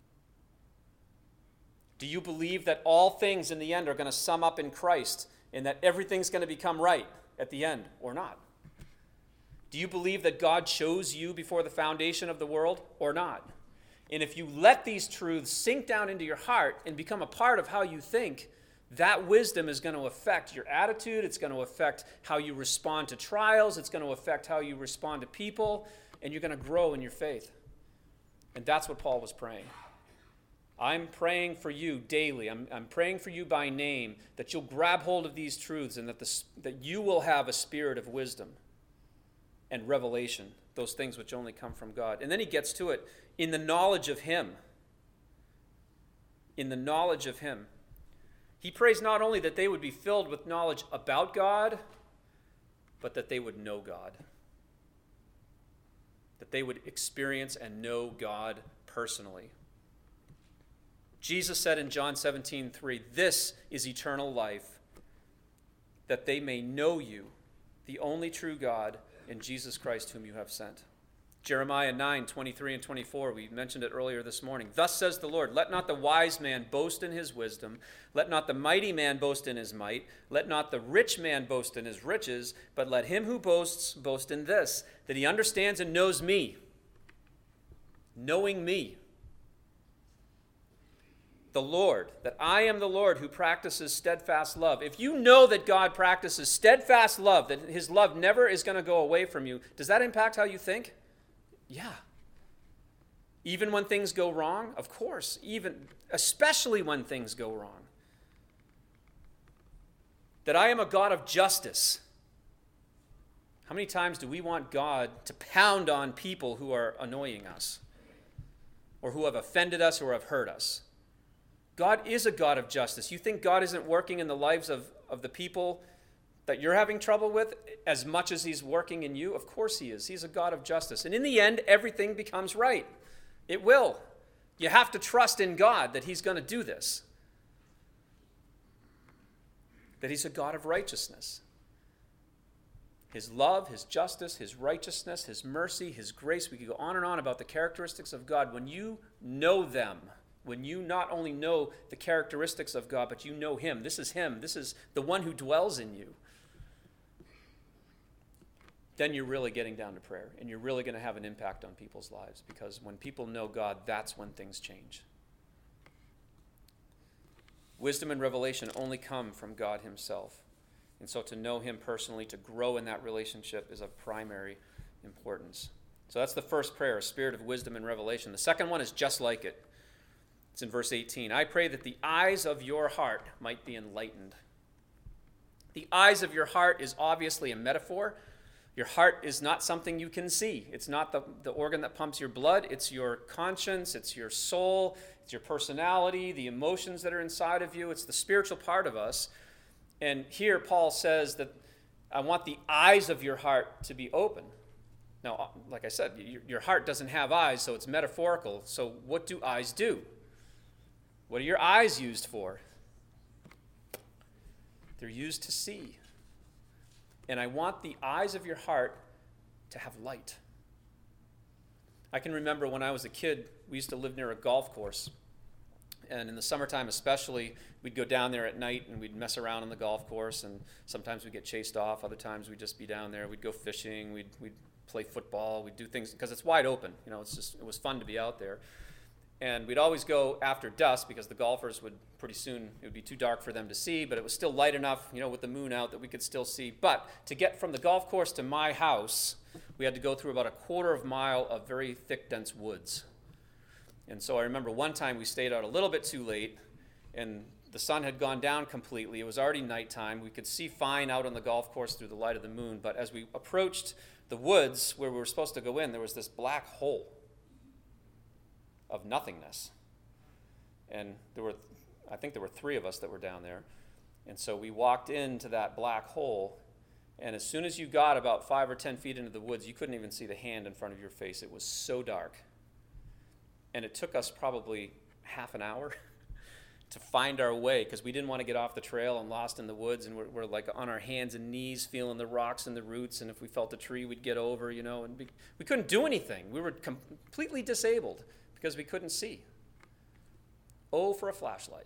Do you believe that all things in the end are going to sum up in Christ and that everything's going to become right at the end or not? Do you believe that God chose you before the foundation of the world or not? And if you let these truths sink down into your heart and become a part of how you think, that wisdom is going to affect your attitude. It's going to affect how you respond to trials. It's going to affect how you respond to people. And you're going to grow in your faith. And that's what Paul was praying. I'm praying for you daily. I'm, I'm praying for you by name that you'll grab hold of these truths and that, the, that you will have a spirit of wisdom and revelation, those things which only come from God. And then he gets to it, in the knowledge of him. In the knowledge of him. He prays not only that they would be filled with knowledge about God, but that they would know God. That they would experience and know God personally. Jesus said in John seventeen three, this is eternal life, that they may know you, the only true God, and Jesus Christ whom you have sent. Jeremiah nine twenty-three and twenty-four, we mentioned it earlier this morning. Thus says the Lord, let not the wise man boast in his wisdom, let not the mighty man boast in his might, let not the rich man boast in his riches, but let him who boasts boast in this, that he understands and knows me. Knowing me. The Lord, that I am the Lord who practices steadfast love. If you know that God practices steadfast love, that his love never is going to go away from you, does that impact how you think? Yeah. Even when things go wrong? Of course. Even, especially when things go wrong. That I am a God of justice. How many times do we want God to pound on people who are annoying us, or who have offended us, or have hurt us? God is a God of justice. You think God isn't working in the lives of, of the people that you're having trouble with as much as he's working in you? Of course he is. He's a God of justice. And in the end, everything becomes right. It will. You have to trust in God that he's going to do this. That he's a God of righteousness. His love, his justice, his righteousness, his mercy, his grace. We could go on and on about the characteristics of God. When you know them, when you not only know the characteristics of God, but you know him. This is him. This is the one who dwells in you. Then you're really getting down to prayer, and you're really going to have an impact on people's lives, because when people know God, that's when things change. Wisdom and revelation only come from God himself. And so to know him personally, to grow in that relationship, is of primary importance. So that's the first prayer, a spirit of wisdom and revelation. The second one is just like it. It's in verse eighteen. I pray that the eyes of your heart might be enlightened. The eyes of your heart is obviously a metaphor. Your heart is not something you can see. It's not the, the organ that pumps your blood. It's your conscience. It's your soul. It's your personality, the emotions that are inside of you. It's the spiritual part of us. And here Paul says that I want the eyes of your heart to be open. Now, like I said, your, your heart doesn't have eyes, so it's metaphorical. So what do eyes do? What are your eyes used for? They're used to see. And I want the eyes of your heart to have light. I can remember when I was a kid, we used to live near a golf course. And in the summertime especially, we'd go down there at night and we'd mess around on the golf course. And sometimes we'd get chased off. Other times we'd just be down there. We'd go fishing. We'd, we'd play football. We'd do things because it's wide open. You know, it's just, it was fun to be out there. And we'd always go after dusk because the golfers would pretty soon, it would be too dark for them to see, but it was still light enough, you know, with the moon out that we could still see. But to get from the golf course to my house, we had to go through about a quarter of a mile of very thick, dense woods. And so I remember one time we stayed out a little bit too late, and the sun had gone down completely. It was already nighttime. We could see fine out on the golf course through the light of the moon, but as we approached the woods where we were supposed to go in, there was this black hole of nothingness. And there were, I think there were three of us that were down there. And so we walked into that black hole, and as soon as you got about five or ten feet into the woods, you couldn't even see the hand in front of your face. It was so dark. And it took us probably half an hour to find our way, because we didn't want to get off the trail and lost in the woods, and we're, we're like on our hands and knees feeling the rocks and the roots, and if we felt a tree, we'd get over, you know, and we, we couldn't do anything. We were completely disabled because we couldn't see. Oh, for a flashlight.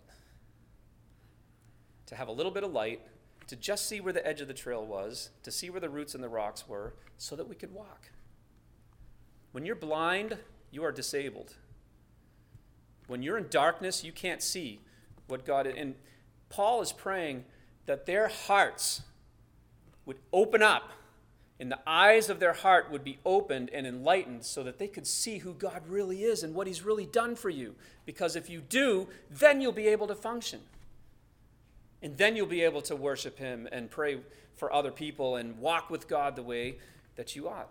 To have a little bit of light, to just see where the edge of the trail was, to see where the roots and the rocks were, so that we could walk. When you're blind, you are disabled. When you're in darkness, you can't see what God is. And Paul is praying that their hearts would open up, and the eyes of their heart would be opened and enlightened so that they could see who God really is and what he's really done for you. Because if you do, then you'll be able to function. And then you'll be able to worship him and pray for other people and walk with God the way that you ought.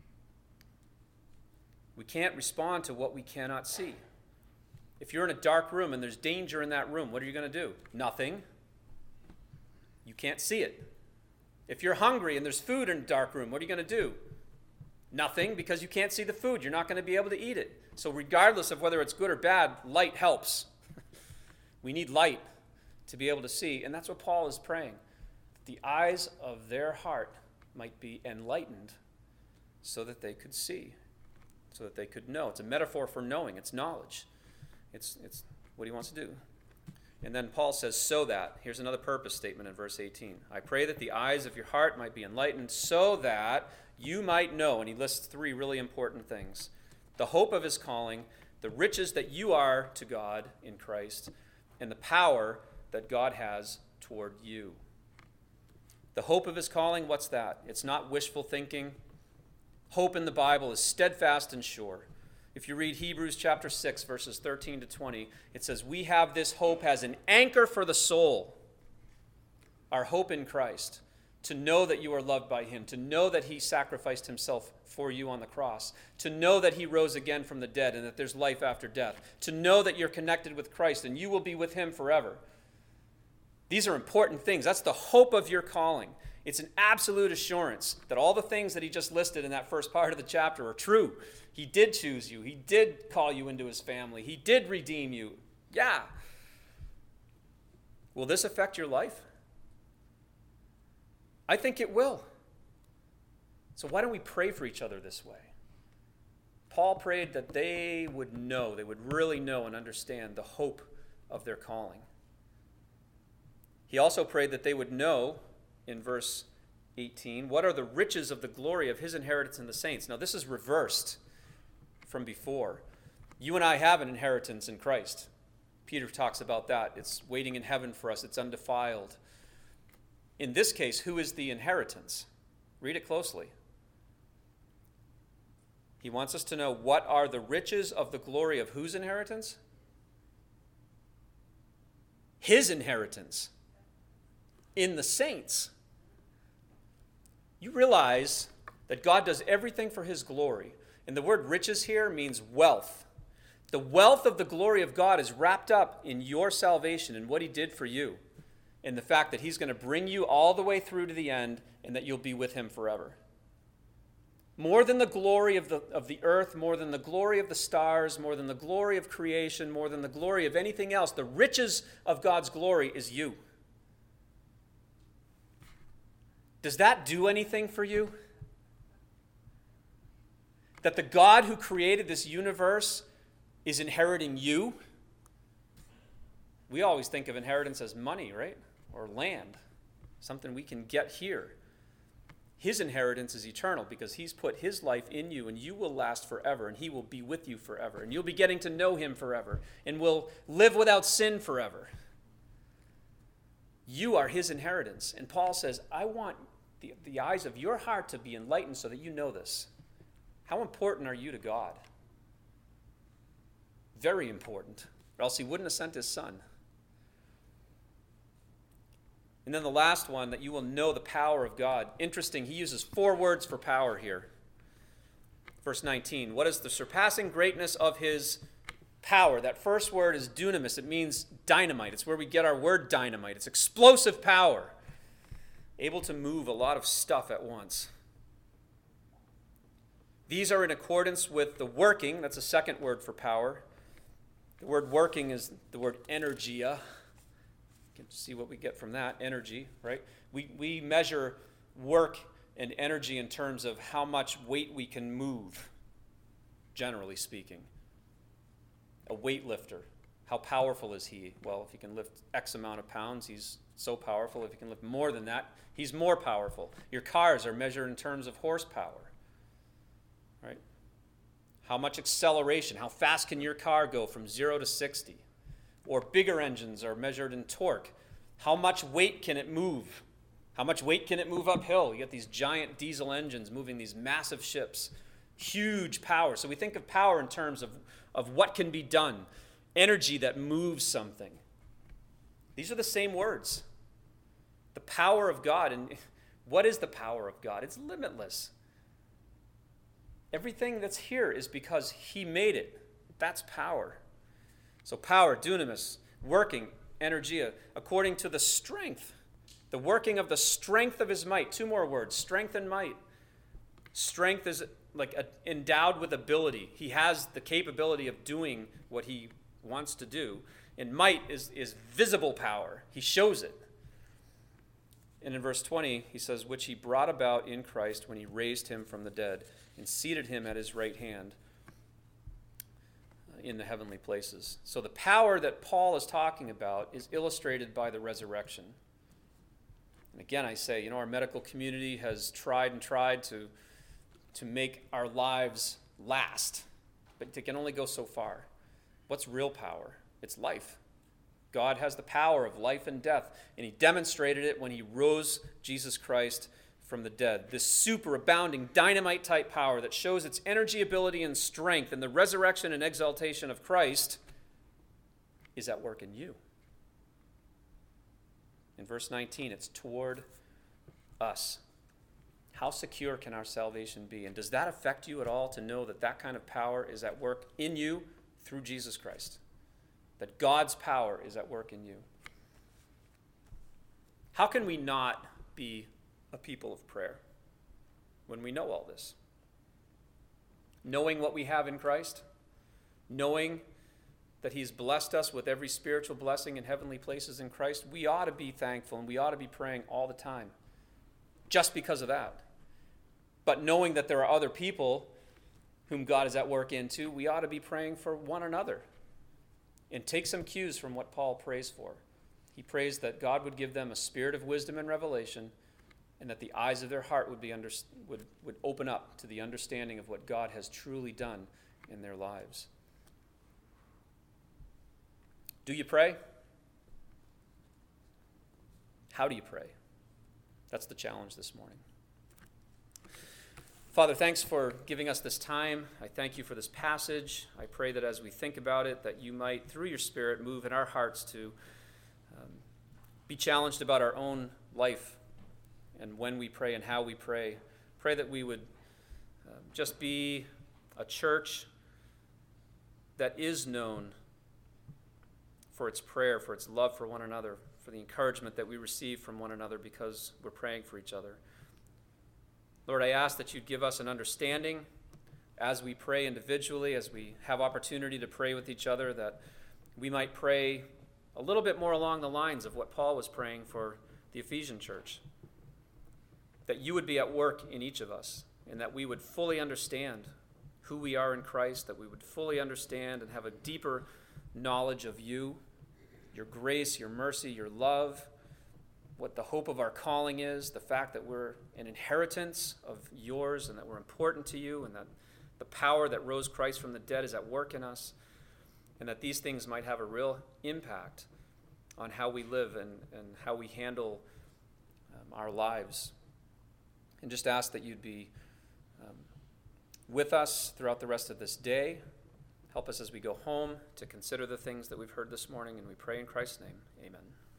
We can't respond to what we cannot see. If you're in a dark room and there's danger in that room, what are you going to do? Nothing. You can't see it. If you're hungry and there's food in a dark room, what are you going to do? Nothing, because you can't see the food. You're not going to be able to eat it. So regardless of whether it's good or bad, light helps. We need light to be able to see, and that's what Paul is praying. The eyes of their heart might be enlightened so that they could see, so that they could know. It's a metaphor for knowing. It's knowledge. It's, it's what he wants to do. And then Paul says, so that. Here's another purpose statement in verse eighteen. I pray that the eyes of your heart might be enlightened so that you might know. And he lists three really important things. The hope of his calling, the riches that you are to God in Christ, and the power that God has toward you. The hope of his calling, what's that? It's not wishful thinking. Hope in the Bible is steadfast and sure. If you read Hebrews chapter six, verses thirteen to twenty, it says, we have this hope as an anchor for the soul, our hope in Christ. to know that you are loved by him, to know that he sacrificed himself for you on the cross, to know that he rose again from the dead and that there's life after death, to know that you're connected with Christ and you will be with him forever. These are important things. That's the hope of your calling. It's an absolute assurance that all the things that he just listed in that first part of the chapter are true. He did choose you. He did call you into his family. He did redeem you. Yeah. Will this affect your life? I think it will. So why don't we pray for each other this way? Paul prayed that they would know, they would really know and understand the hope of their calling. He also prayed that they would know, in verse eighteen, what are the riches of the glory of his inheritance in the saints. Now this is reversed from before. You and I have an inheritance in Christ. Peter talks about that. It's waiting in heaven for us. It's undefiled. In this case, who is the inheritance? Read it closely. He wants us to know what are the riches of the glory of whose inheritance? His inheritance in the saints. You realize that God does everything for his glory. And the word riches here means wealth. The wealth of the glory of God is wrapped up in your salvation and what he did for you. And the fact that he's going to bring you all the way through to the end and that you'll be with him forever. More than the glory of the, of the earth, more than the glory of the stars, more than the glory of creation, more than the glory of anything else, the riches of God's glory is you. Does that do anything for you? That the God who created this universe is inheriting you? We always think of inheritance as money, right? Or land, something we can get here. His inheritance is eternal because he's put his life in you and you will last forever and he will be with you forever and you'll be getting to know him forever and will live without sin forever. You are his inheritance. And Paul says, I want the, the eyes of your heart to be enlightened so that you know this. How important are you to God? Very important, or else he wouldn't have sent his son. And then the last one, that you will know the power of God. Interesting, he uses four words for power here. Verse nineteen, what is the surpassing greatness of his power? That first word is dunamis. It means dynamite. It's where we get our word dynamite. It's explosive power, able to move a lot of stuff at once. These are in accordance with the working. That's a second word for power. The word working is the word energia. You can see what we get from that, energy, right? We, we measure work and energy in terms of how much weight we can move, generally speaking. A weightlifter, how powerful is he? Well, if he can lift X amount of pounds, he's so powerful. If he can lift more than that, he's more powerful. Your cars are measured in terms of horsepower, right? How much acceleration, how fast can your car go from zero to sixty? Or bigger engines are measured in torque. How much weight can it move? How much weight can it move uphill? You get these giant diesel engines moving these massive ships. Huge power. So we think of power in terms of, of what can be done. Energy that moves something. These are the same words. The power of God. And what is the power of God? It's limitless. Everything that's here is because he made it. That's power. So power, dunamis, working, energia, according to the strength, the working of the strength of his might. Two more words, strength and might. Strength is like a, endowed with ability. He has the capability of doing what he wants to do. And might is, is visible power. He shows it. And in verse twenty, he says, which he brought about in Christ when he raised him from the dead and seated him at his right hand in the heavenly places. So the power that Paul is talking about is illustrated by the resurrection. And again, I say, you know, our medical community has tried and tried to, to make our lives last, but they can only go so far. What's real power? It's life. God has the power of life and death, and he demonstrated it when he rose Jesus Christ from the dead. This superabounding dynamite-type power that shows its energy, ability, and strength, and the resurrection and exaltation of Christ is at work in you. In verse nineteen, it's toward us. How secure can our salvation be? And does that affect you at all to know that that kind of power is at work in you through Jesus Christ? That God's power is at work in you. How can we not be a people of prayer when we know all this? Knowing what we have in Christ, knowing that he's blessed us with every spiritual blessing in heavenly places in Christ, we ought to be thankful and we ought to be praying all the time just because of that. But knowing that there are other people whom God is at work into, we ought to be praying for one another. And take some cues from what Paul prays for. He prays that God would give them a spirit of wisdom and revelation, and that the eyes of their heart would be under, would, would open up to the understanding of what God has truly done in their lives. Do you pray? How do you pray? That's the challenge this morning. Father, thanks for giving us this time. I thank you for this passage. I pray that as we think about it, that you might, through your Spirit, move in our hearts to um, be challenged about our own life and when we pray and how we pray. Pray that we would uh, just be a church that is known for its prayer, for its love for one another, for the encouragement that we receive from one another because we're praying for each other. Lord, I ask that you'd give us an understanding as we pray individually, as we have opportunity to pray with each other, that we might pray a little bit more along the lines of what Paul was praying for the Ephesian church. That you would be at work in each of us, and that we would fully understand who we are in Christ, that we would fully understand and have a deeper knowledge of you, your grace, your mercy, your love, what the hope of our calling is, the fact that we're an inheritance of yours and that we're important to you, and that the power that rose Christ from the dead is at work in us, and that these things might have a real impact on how we live and, and how we handle um, our lives. And just ask that you'd be um, with us throughout the rest of this day. Help us as we go home to consider the things that we've heard this morning, and we pray in Christ's name. Amen.